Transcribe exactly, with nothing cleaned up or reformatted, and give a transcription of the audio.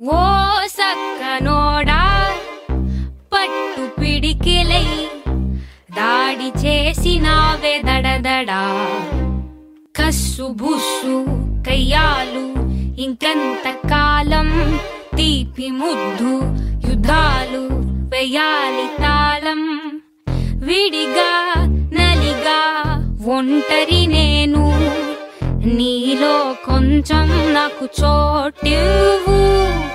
ఓ సక్కనోడా పట్టు పిడికిలై దాడి చేసినావే దడదడా కస్సు బుస్సు కయ్యాలు ఇంకంత కాలం తీపి ముద్దు యుద్ధాలు వేయాలి తాళం విడిగా నలిగా ఒంటరి నేను నీలో కొంచెం నాకు చోటివ్వు